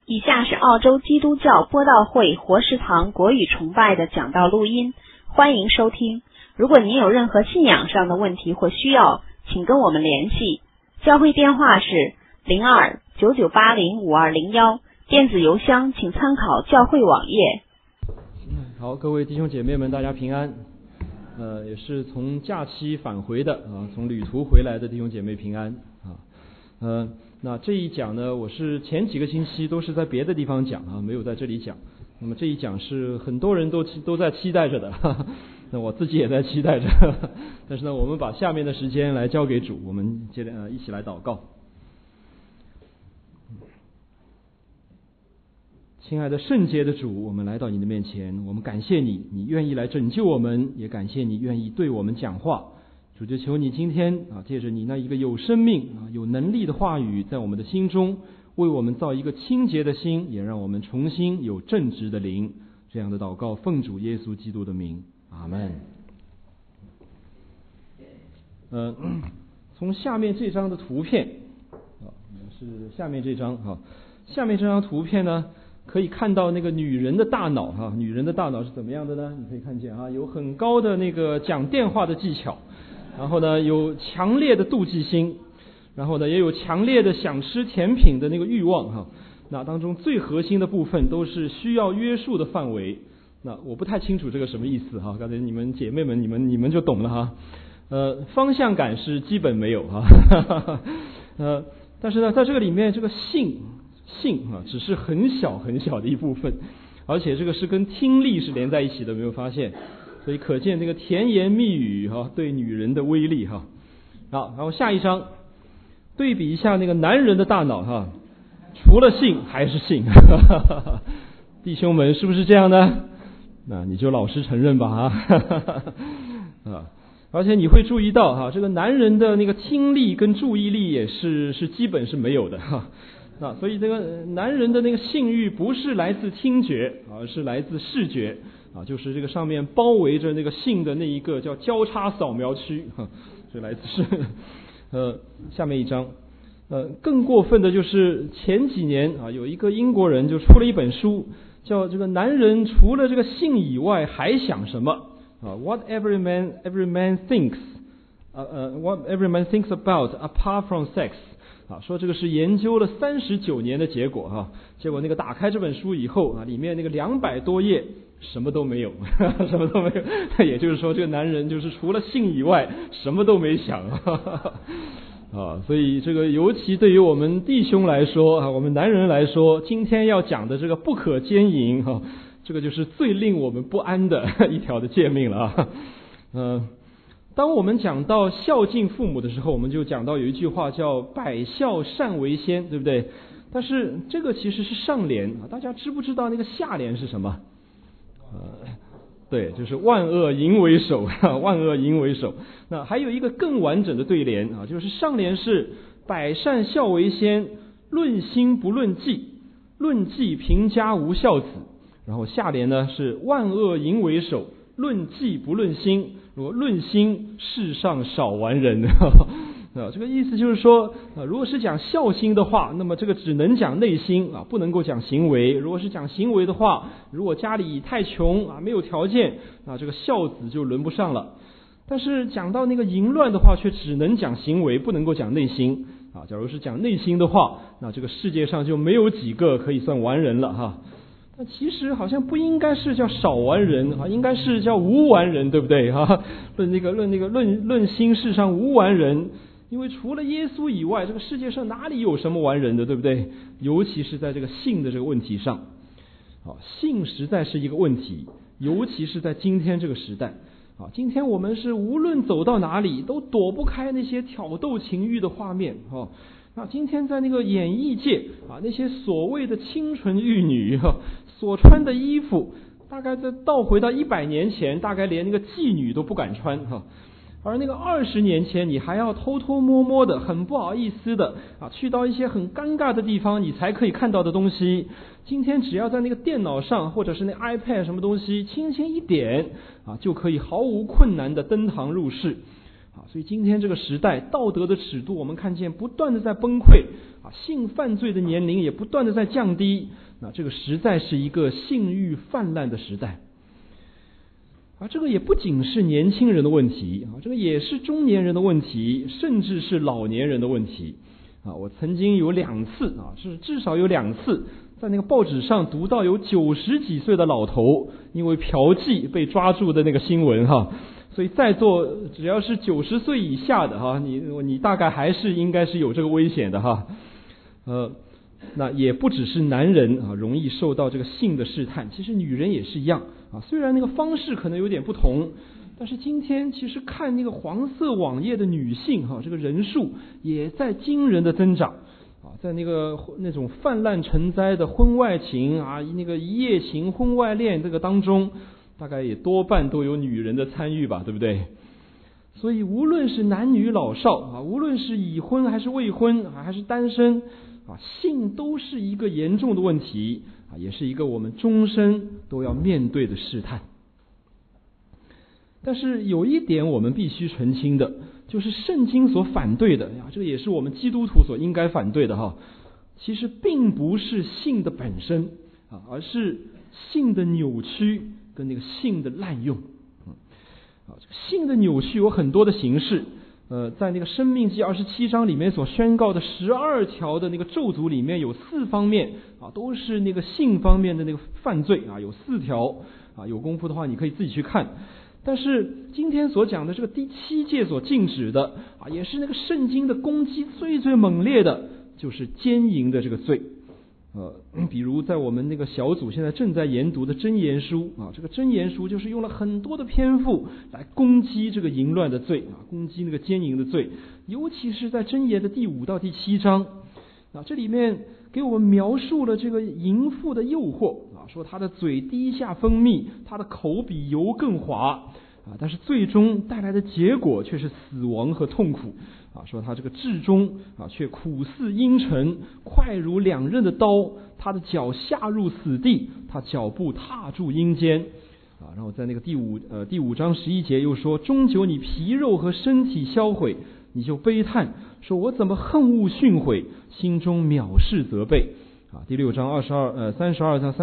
以下是澳洲基督教播道会活石堂国语崇拜的讲道录音，欢迎收听。如果您有任何信仰上的问题或需要，请跟我们联系。教会电话是02-9980-5201，电子邮箱请参考教会网页。 好，各位弟兄姐妹们，大家平安。也是从假期返回的从旅途回来的弟兄姐妹平安那这一讲呢，我是前几个星期都是在别的地方讲没有在这里讲。那么这一讲是很多人都在期待着的，那我自己也在期待着。但是呢，我们把下面的时间来交给主，我们接着一起来祷告。亲爱的圣洁的主，我们来到你的面前，我们感谢你，你愿意来拯救我们，也感谢你愿意对我们讲话。主，就求你今天借着你那一个有生命有能力的话语，在我们的心中为我们造一个清洁的心，也让我们重新有正直的灵。这样的祷告奉主耶稣基督的名，阿们。从下面这张的图片是下面这张下面这张图片呢，可以看到那个女人的大脑女人的大脑是怎么样的呢？你可以看见有很高的那个讲电话的技巧，然后呢有强烈的妒忌心，然后呢也有强烈的想吃甜品的那个欲望那当中最核心的部分都是需要约束的范围。那我不太清楚这个什么意思刚才你们姐妹们你们就懂了方向感是基本没有但是呢在这个里面这个性只是很小很小的一部分，而且这个是跟听力是连在一起的，没有发现？所以可见这个甜言蜜语对女人的威力好，然后下一章对比一下那个男人的大脑除了性还是性弟兄们是不是这样呢？那你就老实承认吧而且你会注意到这个男人的那个听力跟注意力也是基本是没有的所以这个男人的那个性欲不是来自听觉，而是来自视觉就是这个上面包围着那个性的那一个叫交叉扫描区这来自是下面一章更过分的就是前几年有一个英国人就出了一本书，叫这个男人除了这个性以外还想什么What every man thinks what every man thinks about apart from sex说这个是研究了39年的结果结果那个打开这本书以后里面那个200多页什么都没有什么都没有也就是说这个男人就是除了性以外什么都没想所以这个尤其对于我们弟兄来说我们男人来说，今天要讲的这个不可奸淫这个就是最令我们不安的一条的诫命了当我们讲到孝敬父母的时候，我们就讲到有一句话叫百孝善为先，对不对？但是这个其实是上联大家知不知道那个下联是什么？对，就是万恶淫为首万恶淫为首。那还有一个更完整的对联就是上联是百善孝为先，论心不论迹，论迹贫家无孝子。然后下联呢是万恶淫为首，论迹不论心，如果论心世上少完人这个意思就是说如果是讲孝心的话，那么这个只能讲内心不能够讲行为。如果是讲行为的话，如果家里太穷没有条件这个孝子就轮不上了。但是讲到那个淫乱的话，却只能讲行为，不能够讲内心假如是讲内心的话，那这个世界上就没有几个可以算完人了那其实好像不应该是叫少完人应该是叫无完人，对不对论心世上无完人，因为除了耶稣以外，这个世界上哪里有什么完人的，对不对？尤其是在这个性的这个问题上性实在是一个问题，尤其是在今天这个时代今天我们是无论走到哪里都躲不开那些挑逗情欲的画面那今天在那个演艺界那些所谓的清纯玉女所穿的衣服，大概再倒回到100年前，大概连那个妓女都不敢穿而那个20年前，你还要偷偷摸摸的，很不好意思的去到一些很尴尬的地方，你才可以看到的东西，今天只要在那个电脑上或者是那 iPad 什么东西轻轻一点就可以毫无困难的登堂入室所以今天这个时代道德的尺度，我们看见不断的在崩溃性犯罪的年龄也不断的在降低，那这个实在是一个性欲泛滥的时代。这个也不仅是年轻人的问题这个也是中年人的问题，甚至是老年人的问题我曾经有2次是至少有2次在那个报纸上读到有90几岁的老头因为嫖妓被抓住的那个新闻所以在座只要是90岁以下的你大概还是应该是有这个危险的那也不只是男人容易受到这个性的试探，其实女人也是一样虽然那个方式可能有点不同，但是今天其实看那个黄色网页的女性这个人数也在惊人的增长在那种泛滥成灾的婚外情那个一夜情婚外恋这个当中，大概也多半都有女人的参与吧，对不对？所以无论是男女老少无论是已婚还是未婚还是单身性都是一个严重的问题也是一个我们终身都要面对的试探。但是有一点我们必须澄清的，就是圣经所反对的这个也是我们基督徒所应该反对的其实并不是性的本身而是性的扭曲跟那个性的滥用性的扭曲有很多的形式在那个申命记27章里面所宣告的12条的那个咒诅里面有4方面都是那个性方面的那个犯罪有4条有功夫的话你可以自己去看。但是今天所讲的这个第7诫所禁止的也是那个圣经的攻击最最猛烈的，就是奸淫的这个罪比如在我们那个小组现在正在研读的箴言书这个箴言书就是用了很多的篇幅来攻击这个淫乱的罪攻击那个奸淫的罪，尤其是在箴言的第5到第7章这里面给我们描述了这个淫妇的诱惑说她的嘴滴下蜂蜜，她的口比油更滑但是最终带来的结果却是死亡和痛苦说他这个至终却苦似阴沉，快如2刃的刀，他的脚下入死地，他脚步踏住阴间然后在那个第5章11节又说，终究你皮肉和身体销毁，你就悲叹说，我怎么恨恶训诲，心中藐视责备第6章32到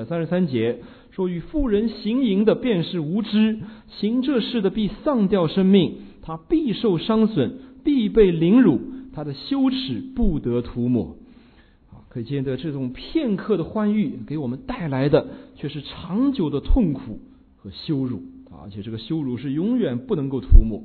33节说，与妇人行淫的便是无知，行这事的必丧掉生命，他必受伤损，必被凌辱，他的羞耻不得涂抹可见的这种片刻的欢愉给我们带来的却是长久的痛苦和羞辱而且这个羞辱是永远不能够涂抹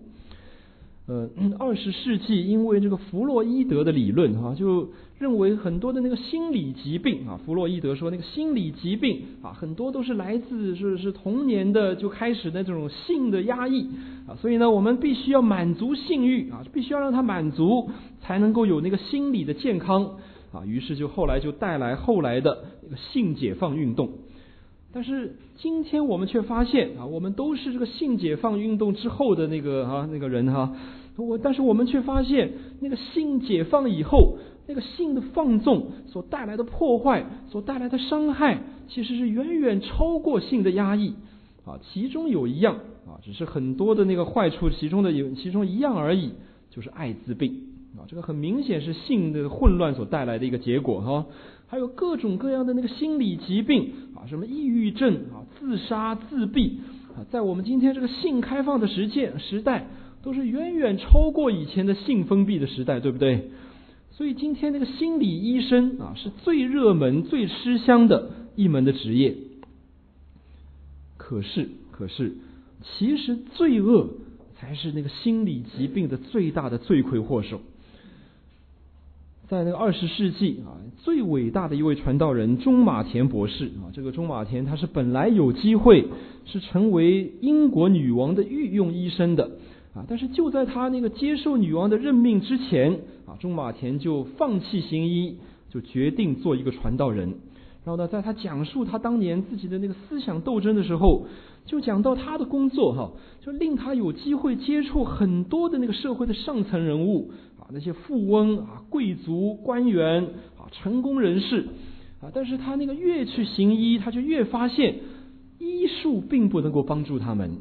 20世纪因为这个弗洛伊德的理论就认为很多的那个心理疾病弗洛伊德说那个心理疾病很多都是来自是童年的就开始的这种性的压抑所以呢我们必须要满足性欲必须要让它满足才能够有那个心理的健康于是就后来带来后来的那个性解放运动。但是今天我们却发现我们都是这个性解放运动之后的那个人但是我们却发现那个性解放以后，那个性的放纵所带来的破坏，所带来的伤害，其实是远远超过性的压抑其中有一样只是很多的那个坏处其中一样而已，就是艾滋病这个很明显是性的混乱所带来的一个结果还有各种各样的那个心理疾病什么抑郁症自杀自闭在我们今天这个性开放的时代都是远远超过以前的性封闭的时代，对不对？所以今天那个心理医生是最热门最吃香的一门的职业。可是其实罪恶才是那个心理疾病的最大的罪魁祸首。在那个20世纪最伟大的一位传道人中马田博士这个中马田他是本来有机会是成为英国女王的御用医生的但是就在他那个接受女王的任命之前中马田就放弃行医，就决定做一个传道人。然后呢，在他讲述他当年自己的那个思想斗争的时候，就讲到他的工作就令他有机会接触很多的那个社会的上层人物那些富翁贵族官员成功人士但是他那个越去行医，他就越发现医术并不能够帮助他们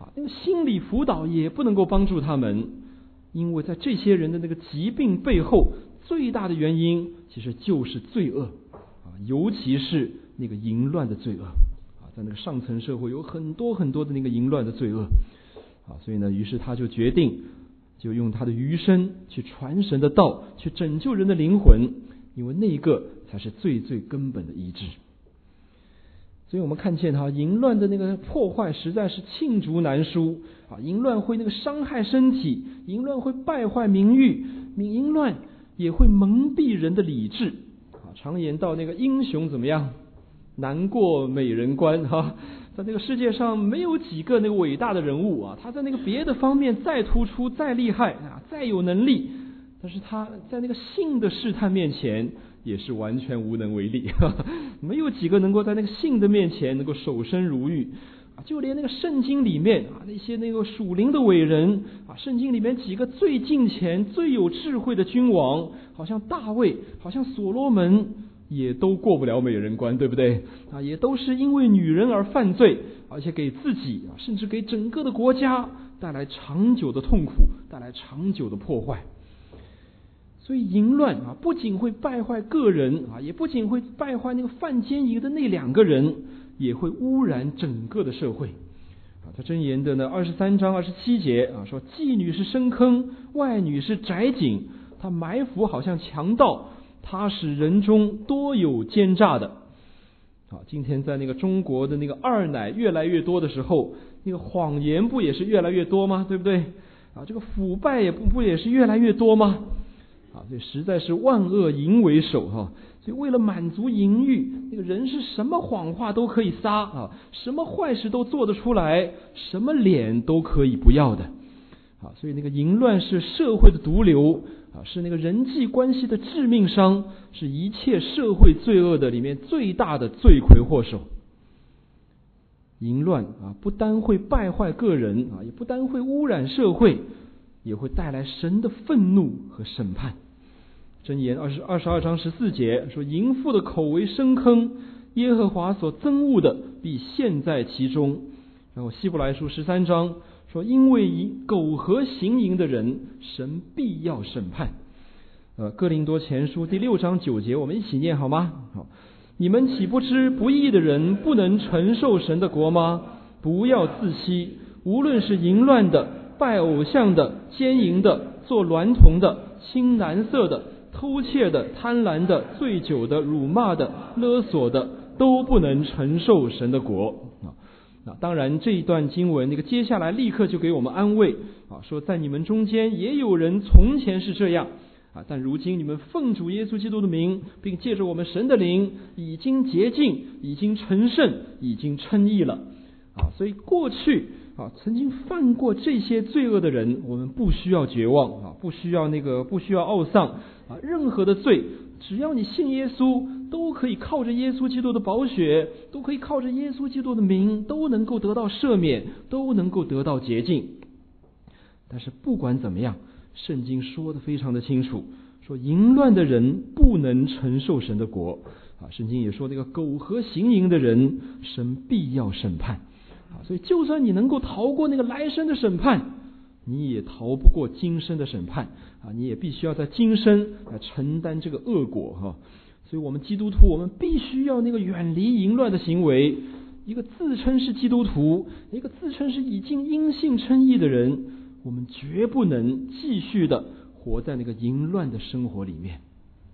那个心理辅导也不能够帮助他们，因为在这些人的那个疾病背后，最大的原因其实就是罪恶尤其是那个淫乱的罪恶在那个上层社会有很多很多的那个淫乱的罪恶所以呢，于是他就决定就用他的余生去传神的道，去拯救人的灵魂，因为那一个才是最最根本的医治。所以我们看见淫乱的那个破坏实在是罄竹难书淫乱会那个伤害身体，淫乱会败坏名誉，淫乱也会蒙蔽人的理智常言道那个英雄怎么样，难过美人关在这个世界上没有几个那个伟大的人物他在那个别的方面再突出再厉害再有能力，但是他在那个性的试探面前也是完全无能为力没有几个能够在那个性的面前能够守身如玉就连那个圣经里面那些那个属灵的伟人圣经里面几个最敬虔最有智慧的君王，好像大卫，好像所罗门，也都过不了美人关，对不对也都是因为女人而犯罪，而且给自己甚至给整个的国家带来长久的痛苦，带来长久的破坏。所以淫乱不仅会败坏个人也不仅会败坏那个犯奸淫的那两个人，也会污染整个的社会在箴言的呢23章27节说，妓女是深坑，外女是窄井，她埋伏好像强盗，她使人中多有奸诈的今天在那个中国的那个二奶越来越多的时候，那个谎言不也是越来越多吗？对不对这个腐败也不也是越来越多吗？所以实在是万恶淫为首所以为了满足淫欲，那个人是什么谎话都可以撒什么坏事都做得出来，什么脸都可以不要的所以那个淫乱是社会的毒瘤是那个人际关系的致命伤，是一切社会罪恶的里面最大的罪魁祸首。淫乱不单会败坏个人也不单会污染社会，也会带来神的愤怒和审判。箴言22章14节说，淫妇的口为深坑，耶和华所憎恶的必陷在其中。然后希伯来书13章说，因为以苟合行淫的人，神必要审判。哥林多前书第6章9节，我们一起念好吗？好，你们岂不知不义的人不能承受神的国吗？不要自欺，无论是淫乱的、拜偶像的、奸淫的、做娈童的、青蓝色的、偷窃的、贪婪的、醉酒的、辱骂的、勒索的，都不能承受神的国。当然这一段经文接下来立刻就给我们安慰说在你们中间也有人从前是这样但如今你们奉主耶稣基督的名，并借着我们神的灵，已经洁净，已经成圣，已经称义了所以过去曾经犯过这些罪恶的人，我们不需要绝望不需要懊丧任何的罪，只要你信耶稣，都可以靠着耶稣基督的宝血，都可以靠着耶稣基督的名，都能够得到赦免，都能够得到洁净。但是不管怎么样，圣经说得非常的清楚，说淫乱的人不能承受神的国圣经也说那个苟合行淫的人，神必要审判所以就算你能够逃过那个来生的审判，你也逃不过今生的审判你也必须要在今生来承担这个恶果所以我们基督徒，我们必须要远离淫乱的行为。一个自称是基督徒，一个自称是已经因信称义的人，我们绝不能继续的活在那个淫乱的生活里面。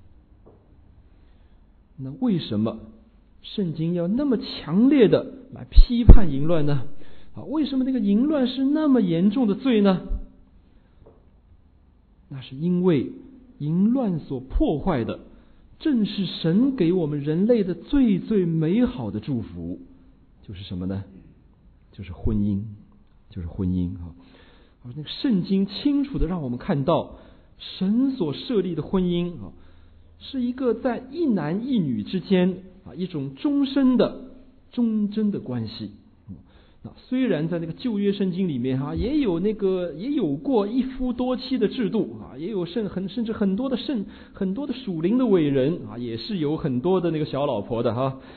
那为什么圣经要那么强烈的来批判淫乱呢？为什么那个淫乱是那么严重的罪呢？那是因为淫乱所破坏的，正是神给我们人类的最最美好的祝福，就是什么呢？就是婚姻，那个圣经清楚的让我们看到，神所设立的婚姻是一个在一男一女之间一种终身的忠贞的关系。虽然在那个旧约圣经里面也有过一夫多妻的制度也有甚至很多的属灵的伟人也是有很多的那个小老婆的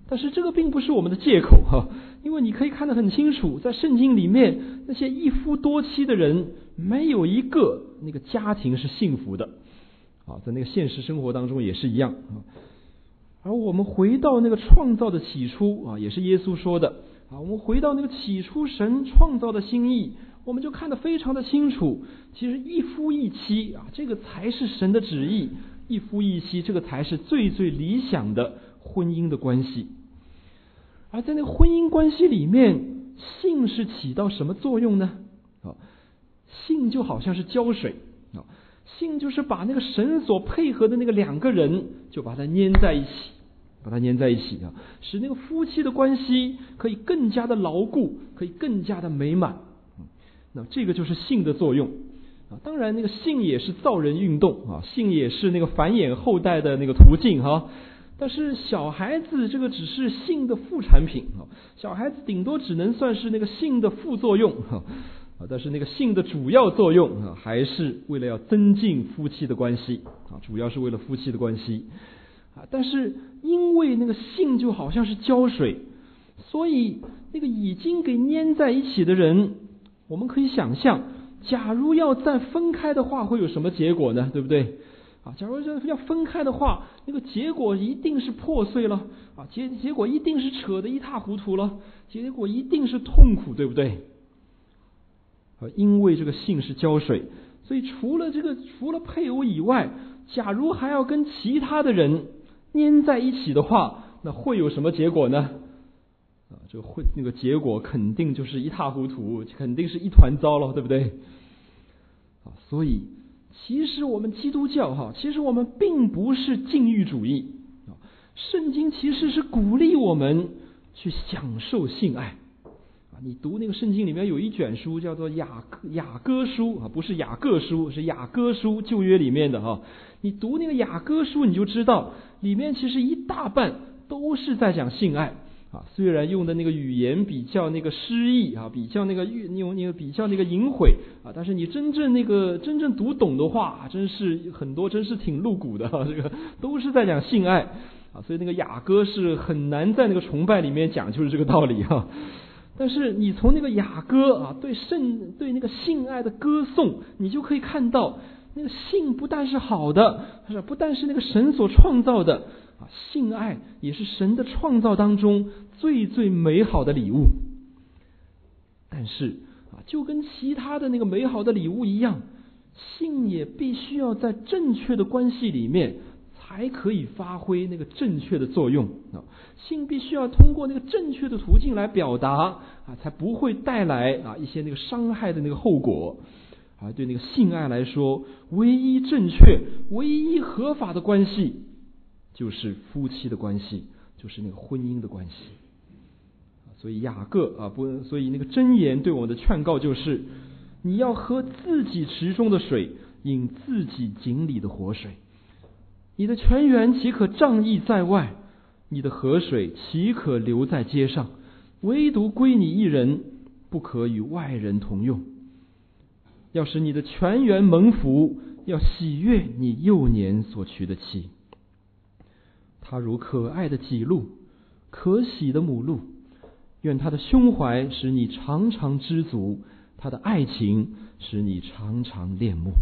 但是这个并不是我们的借口因为你可以看得很清楚，在圣经里面那些一夫多妻的人，没有一个那个家庭是幸福的在那个现实生活当中也是一样而我们回到那个创造的起初也是耶稣说的我们回到那个起初神创造的心意，我们就看得非常的清楚，其实一夫一妻这个才是神的旨意，一夫一妻这个才是最最理想的婚姻的关系。而在那个婚姻关系里面，性是起到什么作用呢？性就好像是胶水性就是把那个神所配合的那个两个人就把它粘在一起使那个夫妻的关系可以更加的牢固，可以更加的美满。那这个就是性的作用当然那个性也是造人运动性也是那个繁衍后代的那个途径但是小孩子这个只是性的副产品小孩子顶多只能算是那个性的副作用但是那个性的主要作用还是为了要增进夫妻的关系主要是为了夫妻的关系但是因为那个性就好像是胶水，所以那个已经给粘在一起的人，我们可以想象，假如要再分开的话会有什么结果呢？对不对假如要分开的话，那个结果一定是破碎了结果一定是扯得一塌糊涂了，结果一定是痛苦，对不对因为这个性是胶水，所以除了配偶以外，假如还要跟其他的人粘在一起的话，那会有什么结果呢那个结果肯定就是一塌糊涂，肯定是一团糟了，对不对所以其实我们基督教其实我们并不是禁欲主义圣经其实是鼓励我们去享受性爱你读那个圣经里面有一卷书叫做雅歌书不是雅各书，是雅歌书，旧约里面的你读那个雅歌书你就知道里面其实一大半都是在讲性爱虽然用的那个语言比较那个诗意比较那个比较那个淫秽但是你真正读懂的话，真是很多真是挺露骨的这个都是在讲性爱所以那个雅歌是很难在那个崇拜里面讲，就是这个道理但是你从那个雅歌对那个性爱的歌颂，你就可以看到那个性不但是好的，不但是那个神所创造的性爱也是神的创造当中最最美好的礼物。但是就跟其他的那个美好的礼物一样，性也必须要在正确的关系里面才可以发挥那个正确的作用性必须要通过那个正确的途径来表达才不会带来一些那个伤害的那个后果对那个性爱来说，唯一正确唯一合法的关系就是夫妻的关系，就是那个婚姻的关系所以所以那个箴言对我们的劝告就是，你要喝自己池中的水，饮自己井里的活水，你的泉源岂可仗义在外，你的河水岂可流在街上，唯独归你一人，不可与外人同用。要使你的泉源蒙福，要喜悦你幼年所娶的妻。他如可爱的麂鹿，可喜的母鹿，愿他的胸怀使你常常知足，他的爱情使你常常恋慕。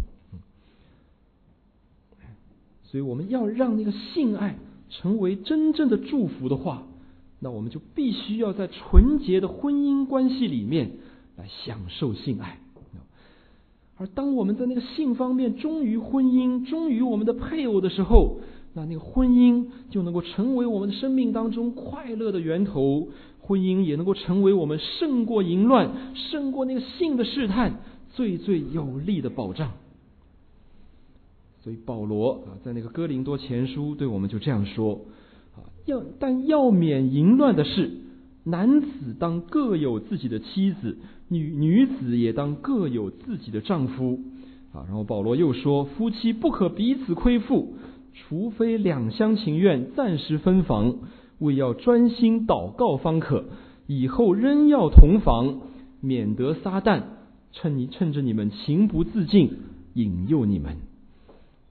所以我们要让那个性爱成为真正的祝福的话，那我们就必须要在纯洁的婚姻关系里面来享受性爱。而当我们在那个性方面忠于婚姻，忠于我们的配偶的时候，那个婚姻就能够成为我们的生命当中快乐的源头，婚姻也能够成为我们胜过淫乱，胜过那个性的试探最最有力的保障。所以保罗在那个哥林多前书对我们就这样说但要免淫乱的事，男子当各有自己的妻子，女子也当各有自己的丈夫然后保罗又说，夫妻不可彼此亏负，除非两厢情愿，暂时分房，为要专心祷告方可，以后仍要同房，免得撒旦趁着你们情不自禁引诱你们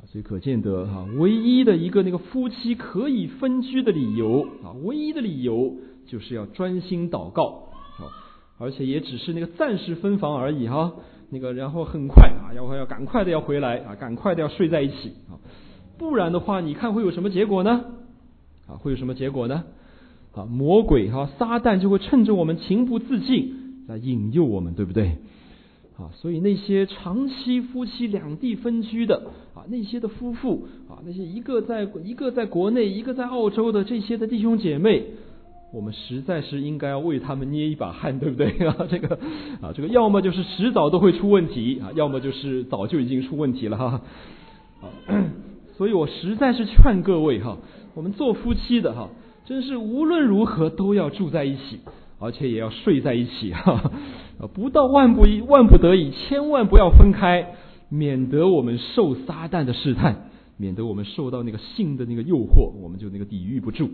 所以可见得唯一的一个那个夫妻可以分居的理由唯一的理由就是要专心祷告而且也只是那个暂时分房而已那个然后很快要赶快的要回来赶快的要睡在一起不然的话，你看会有什么结果呢？会有什么结果呢？魔鬼撒旦就会趁着我们情不自禁来引诱我们，对不对？所以那些长期夫妻两地分居的那些的夫妇那些一个在国内一个在澳洲的这些的弟兄姐妹，我们实在是应该要为他们捏一把汗，对不对这个要么就是迟早都会出问题要么就是早就已经出问题了所以我实在是劝各位我们做夫妻的真是无论如何都要住在一起，而且也要睡在一起不到万不得已千万不要分开，免得我们受撒旦的试探，免得我们受到那个性的那个诱惑，我们就那个抵御不住。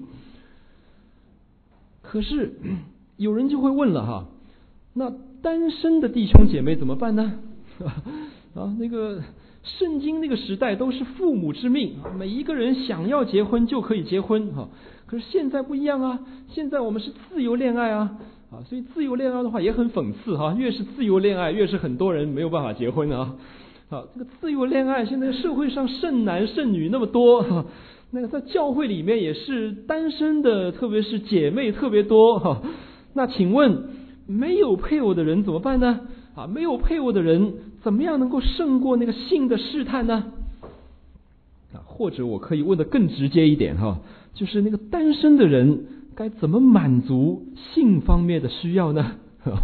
可是有人就会问了那单身的弟兄姐妹怎么办呢？那个圣经那个时代都是父母之命每一个人想要结婚就可以结婚可是现在不一样现在我们是自由恋爱所以自由恋爱的话也很讽刺越是自由恋爱越是很多人没有办法结婚这个自由恋爱现在社会上剩男剩女那么多那个在教会里面也是单身的特别是姐妹特别多那请问没有配偶的人怎么办呢？没有配偶的人怎么样能够胜过那个性的试探呢？或者我可以问得更直接一点就是那个单身的人该怎么满足性方面的需要呢？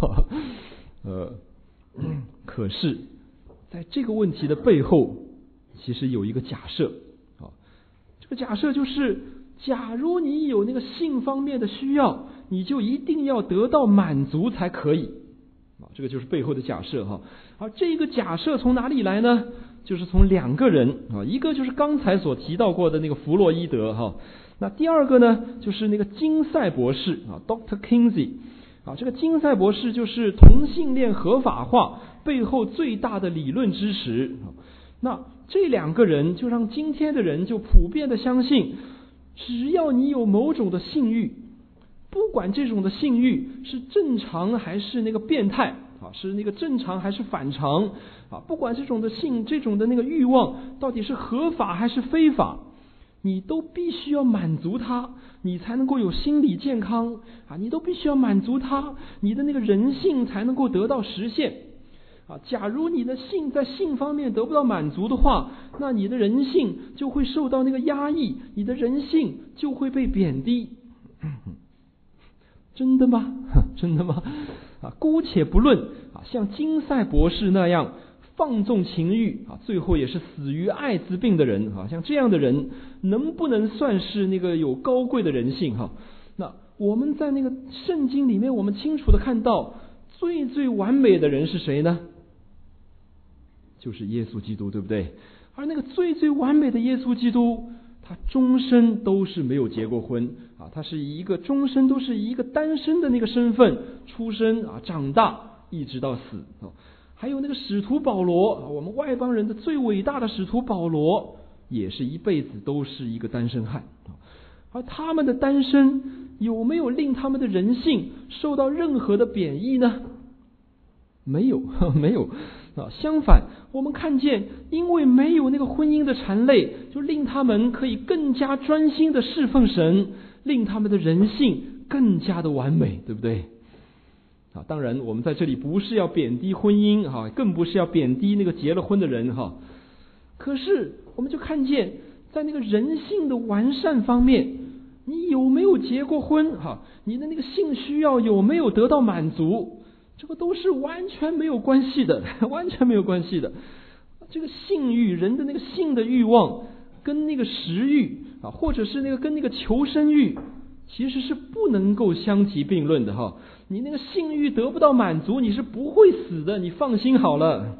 可是在这个问题的背后其实有一个假设这个假设就是假如你有那个性方面的需要，你就一定要得到满足才可以这个就是背后的假设而这个假设从哪里来呢？就是从两个人一个就是刚才所提到过的那个弗洛伊德那第二个呢就是那个金赛博士Dr. Kinsey这个金赛博士就是同性恋合法化背后最大的理论支持那这两个人就让今天的人就普遍的相信，只要你有某种的性欲，不管这种的性欲是正常还是那个变态是那个正常还是反常不管这种的这种的那个欲望到底是合法还是非法，你都必须要满足它，你才能够有心理健康你都必须要满足它，你的那个人性才能够得到实现假如你的性在性方面得不到满足的话，那你的人性就会受到那个压抑，你的人性就会被贬低。真的吗？真的吗？姑且不论像金赛博士那样放纵情欲最后也是死于艾滋病的人像这样的人能不能算是那个有高贵的人性那我们在那个圣经里面我们清楚的看到最完美的人是谁呢？就是耶稣基督，对不对？而那个最完美的耶稣基督，他终身都是没有结过婚他是一个终身都是以一个单身的那个身份出生长大一直到死还有那个使徒保罗我们外邦人的最伟大的使徒保罗也是一辈子都是一个单身汉而他们的单身有没有令他们的人性受到任何的贬义呢？没有没有相反我们看见因为没有那个婚姻的缠累，就令他们可以更加专心的侍奉神，令他们的人性更加的完美，对不对？当然我们在这里不是要贬低婚姻更不是要贬低那个结了婚的人可是我们就看见在那个人性的完善方面，你有没有结过婚你的那个性需要有没有得到满足，这个都是完全没有关系的，完全没有关系的。这个性欲，人的那个性的欲望跟那个食欲或者是那个跟那个求生欲其实是不能够相提并论的你那个性欲得不到满足，你是不会死的，你放心好了。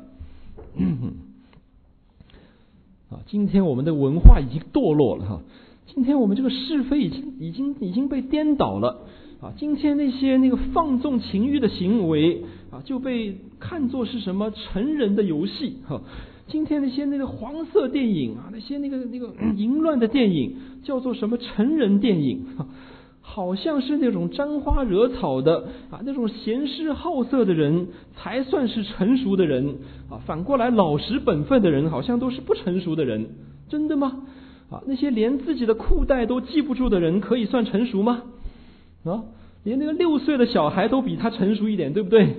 今天我们的文化已经堕落了今天我们这个是非已经被颠倒了今天那些那个放纵情欲的行为就被看作是什么成人的游戏今天那些那个黄色电影啊，那些那个淫乱的电影，叫做什么成人电影，好像是那种沾花惹草的啊，那种闲适好色的人才算是成熟的人啊，反过来老实本分的人好像都是不成熟的人，真的吗？啊，那些连自己的裤带都系不住的人可以算成熟吗？啊，连那个6岁的小孩都比他成熟一点，对不对？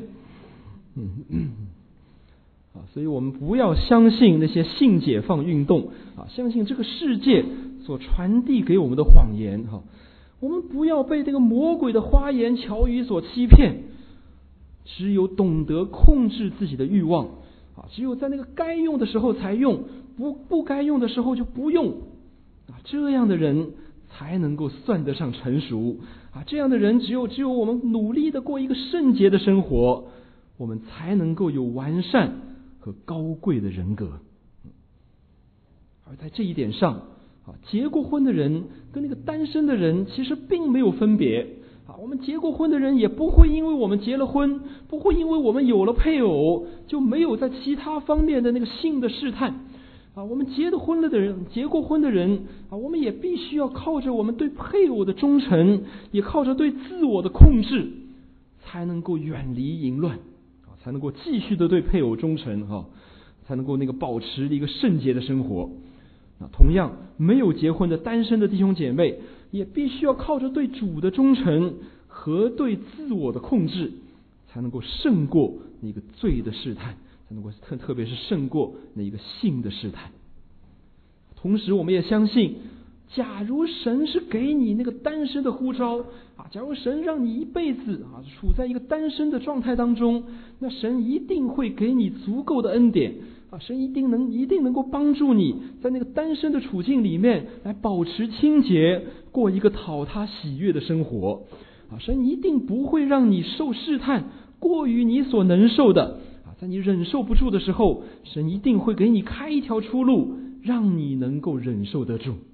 所以我们不要相信那些性解放运动啊，相信这个世界所传递给我们的谎言哈。我们不要被这个魔鬼的花言巧语所欺骗，只有懂得控制自己的欲望啊，只有在那个该用的时候才用，不该用的时候就不用啊，这样的人才能够算得上成熟啊，这样的人只有我们努力的过一个圣洁的生活，我们才能够有完善和高贵的人格。而在这一点上啊，结过婚的人跟那个单身的人其实并没有分别啊。我们结过婚的人也不会因为我们结了婚，不会因为我们有了配偶，就没有在其他方面的那个性的试探啊。我们结过婚的人啊，我们也必须要靠着我们对配偶的忠诚，也靠着对自我的控制，才能够远离淫乱啊，才能够继续的对配偶忠诚哈，才能够那个保持一个圣洁的生活。同样，没有结婚的单身的弟兄姐妹也必须要靠着对主的忠诚和对自我的控制，才能够胜过那个罪的试探，才能够特别是胜过那一个性的试探。同时我们也相信，假如神是给你那个单身的呼召啊，假如神让你一辈子啊处在一个单身的状态当中，那神一定会给你足够的恩典啊，神一定能够帮助你在那个单身的处境里面来保持清洁，过一个讨他喜悦的生活啊，神一定不会让你受试探过于你所能受的啊，在你忍受不住的时候，神一定会给你开一条出路，让你能够忍受得住。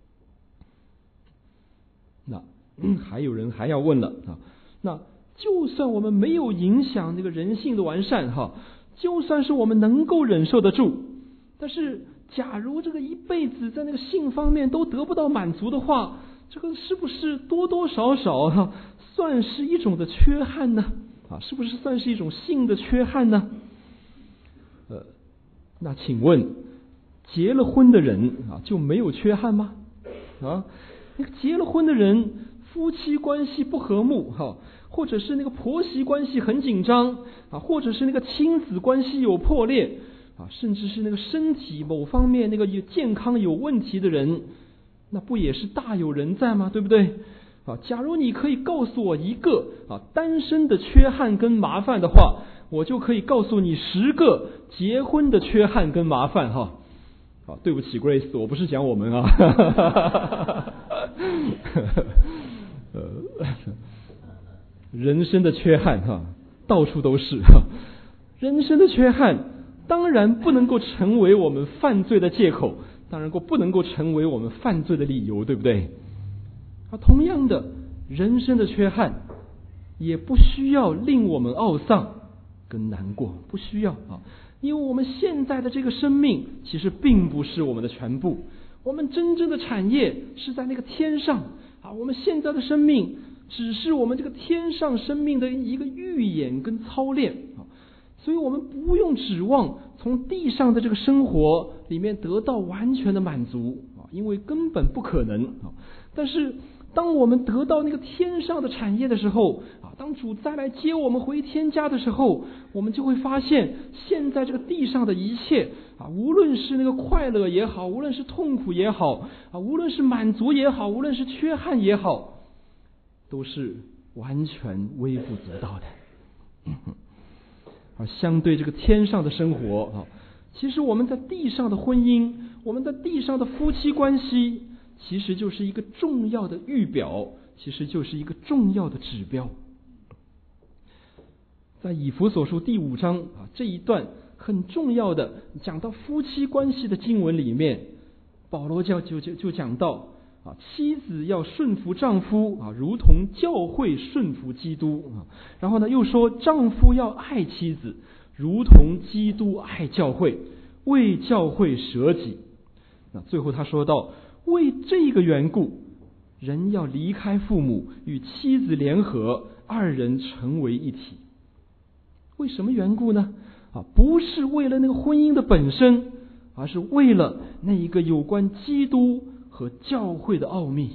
那还有人还要问了啊，那就算我们没有影响这个人性的完善哈，就算是我们能够忍受得住，但是假如这个一辈子在那个性方面都得不到满足的话，这个是不是多多少少算是一种的缺憾呢？啊，是不是算是一种性的缺憾呢？那请问结了婚的人啊就没有缺憾吗？啊，那个结了婚的人夫妻关系不和睦哈，或者是那个婆媳关系很紧张啊，或者是那个亲子关系有破裂啊，甚至是那个身体某方面那个健康有问题的人，那不也是大有人在吗？对不对？啊，假如你可以告诉我一个啊单身的缺憾跟麻烦的话，我就可以告诉你10个结婚的缺憾跟麻烦哈。啊，对不起 Grace， 我不是讲我们啊。人生的缺憾哈，到处都是哈。人生的缺憾当然不能够成为我们犯罪的借口，当然不能够成为我们犯罪的理由，对不对？啊，同样的，人生的缺憾也不需要令我们懊丧跟难过，不需要啊，因为我们现在的这个生命其实并不是我们的全部，我们真正的产业是在那个天上啊，我们现在的生命只是我们这个天上生命的一个预演跟操练啊，所以我们不用指望从地上的这个生活里面得到完全的满足啊，因为根本不可能啊。但是当我们得到那个天上的产业的时候啊，当主再来接我们回天家的时候，我们就会发现现在这个地上的一切啊，无论是那个快乐也好，无论是痛苦也好啊，无论是满足也好，无论是缺憾也好，都是完全微不足道的。而相对这个天上的生活啊，其实我们在地上的婚姻，我们在地上的夫妻关系，其实就是一个重要的预表，其实就是一个重要的指标。在以弗所书第5章啊这一段很重要的讲到夫妻关系的经文里面，保罗就讲到啊，妻子要顺服丈夫啊，如同教会顺服基督啊。然后呢，又说丈夫要爱妻子，如同基督爱教会。 为教会舍己。那最后他说到，为这个缘故，人要离开父母，与妻子联合，二人成为一体。为什么缘故呢？不是为了那个婚姻的本身，而是为了那一个有关基督和教会的奥秘。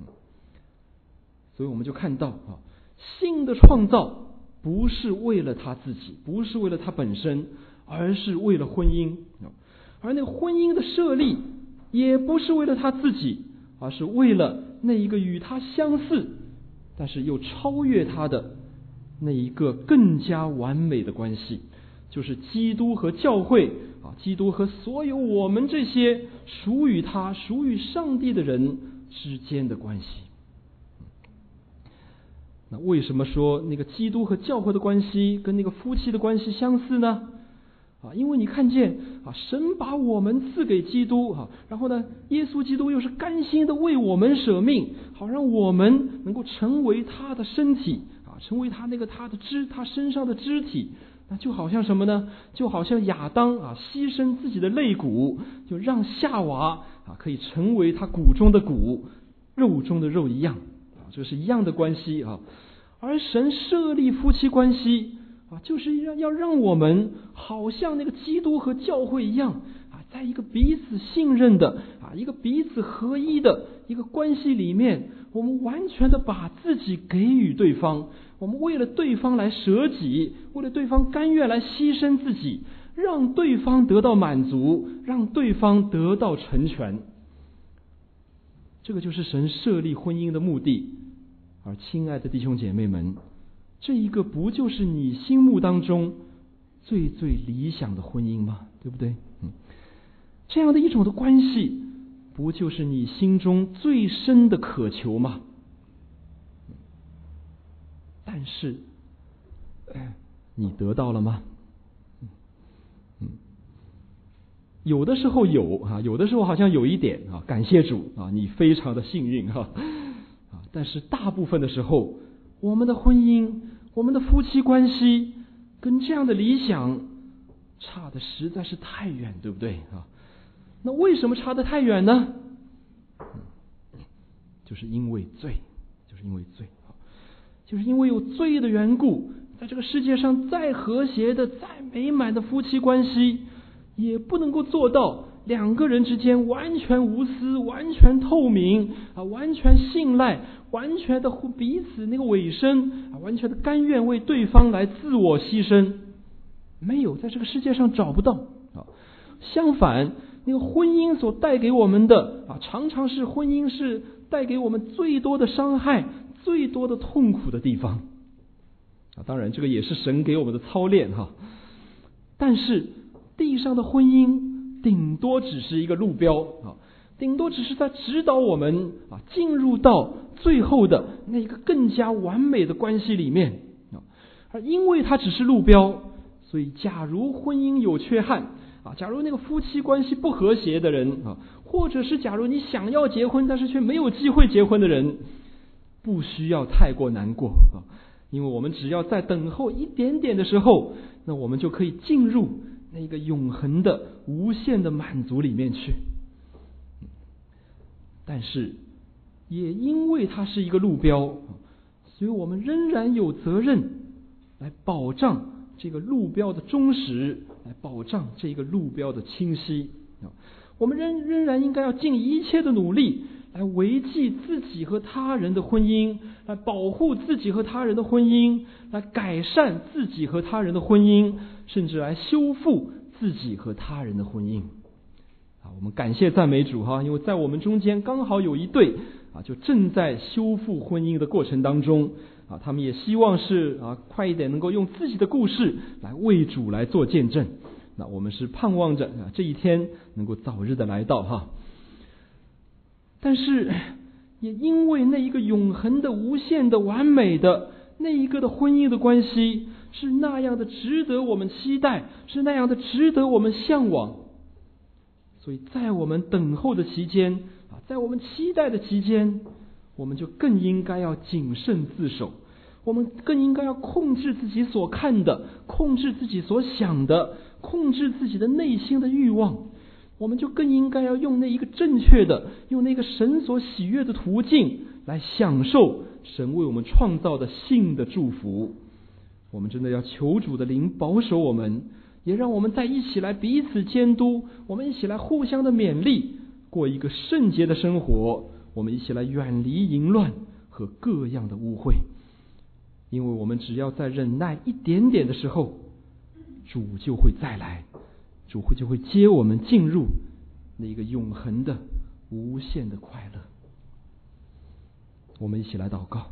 所以我们就看到性的创造不是为了他自己，不是为了他本身，而是为了婚姻。而那个婚姻的设立也不是为了他自己，而是为了那一个与他相似但是又超越他的那一个更加完美的关系，就是基督和教会基督和所有我们这些属于他、属于上帝的人之间的关系。那为什么说那个基督和教会的关系跟那个夫妻的关系相似呢？因为你看见神把我们赐给基督然后呢，耶稣基督又是甘心的为我们舍命，好让我们能够成为他的身体成为他身上的肢体。那就好像什么呢？就好像亚当牺牲自己的肋骨，就让夏娃可以成为他骨中的骨、肉中的肉一样这是一样的关系而神设立夫妻关系就是要让我们好像那个基督和教会一样在一个彼此信任的一个彼此合一的一个关系里面，我们完全的把自己给予对方，我们为了对方来舍己，为了对方甘愿来牺牲自己，让对方得到满足，让对方得到成全。这个就是神设立婚姻的目的。而亲爱的弟兄姐妹们，这一个不就是你心目当中最最理想的婚姻吗？对不对？这样的一种的关系，不就是你心中最深的渴求吗？但是你得到了吗？有的时候有的时候好像有一点感谢主你非常的幸运但是大部分的时候，我们的婚姻、我们的夫妻关系跟这样的理想差的实在是太远，对不对那为什么差得太远呢？就是因为罪，就是因为有罪的缘故，在这个世界上再和谐的、再美满的夫妻关系，也不能够做到两个人之间完全无私、完全透明完全信赖、完全的彼此那个委身完全的甘愿为对方来自我牺牲。没有，在这个世界上找不到相反，那个婚姻所带给我们的常常是婚姻是带给我们最多的伤害、最多的痛苦的地方当然这个也是神给我们的操练但是地上的婚姻顶多只是一个路标顶多只是在指导我们进入到最后的那个更加完美的关系里面而因为它只是路标，所以假如婚姻有缺憾假如那个夫妻关系不和谐的人或者是假如你想要结婚但是却没有机会结婚的人，不需要太过难过因为我们只要再等候一点点的时候，那我们就可以进入那个永恒的无限的满足里面去。但是也因为它是一个路标，所以我们仍然有责任来保障这个路标的忠实，来保障这个路标的清晰我们仍然应该要尽一切的努力来维系自己和他人的婚姻，来保护自己和他人的婚姻，来改善自己和他人的婚姻，甚至来修复自己和他人的婚姻我们感谢赞美主因为在我们中间刚好有一对就正在修复婚姻的过程当中他们也希望是快一点能够用自己的故事来为主来做见证。那我们是盼望着这一天能够早日的来到但是也因为那一个永恒的、无限的、完美的那一个的婚姻的关系是那样的值得我们期待，是那样的值得我们向往，所以在我们等候的期间在我们期待的期间，我们就更应该要谨慎自守， 我们更应该要控制自己所看的，控制自己所想的，控制自己的内心的欲望。我们就更应该要用那一个正确的，用那个神所喜悦的途径来享受神为我们创造的新的祝福。我们真的要求主的灵保守我们，也让我们再一起来彼此监督，我们一起来互相的勉励，过一个圣洁的生活。我们一起来远离淫乱和各样的污秽，因为我们只要再忍耐一点点的时候，主就会再来，主就会接我们进入那一个永恒的无限的快乐。我们一起来祷告。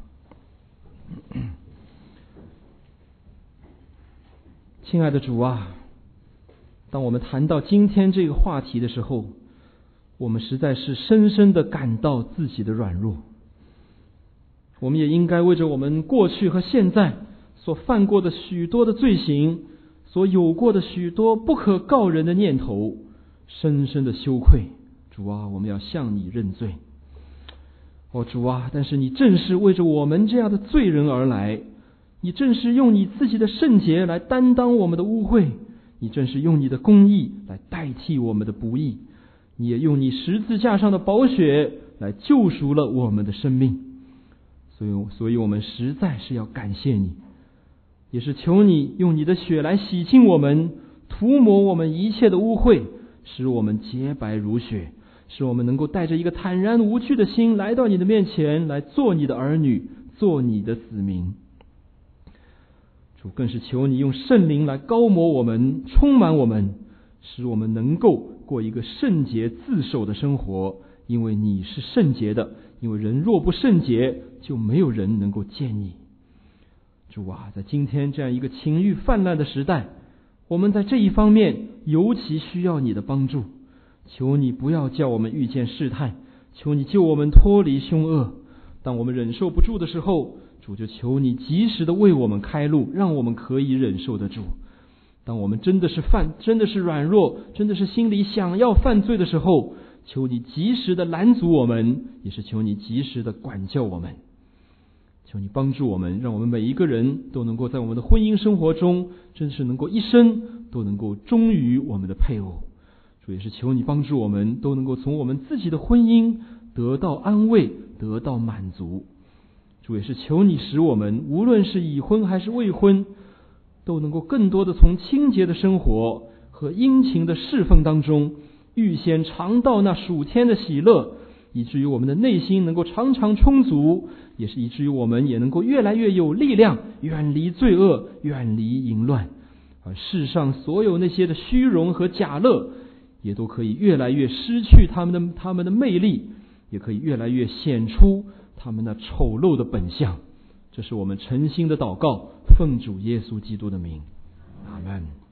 亲爱的主啊，当我们谈到今天这个话题的时候，我们实在是深深的感到自己的软弱。我们也应该为着我们过去和现在所犯过的许多的罪行，所有过的许多不可告人的念头，深深的羞愧。主啊，我们要向你认罪。主啊，但是你正是为着我们这样的罪人而来，你正是用你自己的圣洁来担当我们的污秽，你正是用你的公义来代替我们的不义，你也用你十字架上的宝血来救赎了我们的生命。所以我们实在是要感谢你，也是求你用你的血来洗净我们，涂抹我们一切的污秽，使我们洁白如雪，使我们能够带着一个坦然无惧的心来到你的面前，来做你的儿女，做你的子民。主，更是求你用圣灵来膏抹我们，充满我们，使我们能够过一个圣洁自守的生活，因为你是圣洁的，因为人若不圣洁，就没有人能够见你。主啊，在今天这样一个情欲泛滥的时代，我们在这一方面尤其需要你的帮助。求你不要叫我们遇见试探，求你救我们脱离凶恶。当我们忍受不住的时候，主就求你及时的为我们开路，让我们可以忍受得住。当我们真的是软弱，真的是心里想要犯罪的时候，求你及时的拦阻我们，也是求你及时的管教我们。求你帮助我们，让我们每一个人都能够在我们的婚姻生活中，真是能够一生都能够忠于我们的配偶。主，也是求你帮助我们都能够从我们自己的婚姻得到安慰，得到满足。主，也是求你使我们无论是已婚还是未婚，都能够更多的从清洁的生活和殷勤的侍奉当中预先尝到那属天的喜乐，以至于我们的内心能够常常充足，也是以至于我们也能够越来越有力量，远离罪恶，远离淫乱，而世上所有那些的虚荣和假乐也都可以越来越失去他们的魅力，也可以越来越显出他们那丑陋的本相。这是我们诚心的祷告，奉主耶稣基督的名，阿们。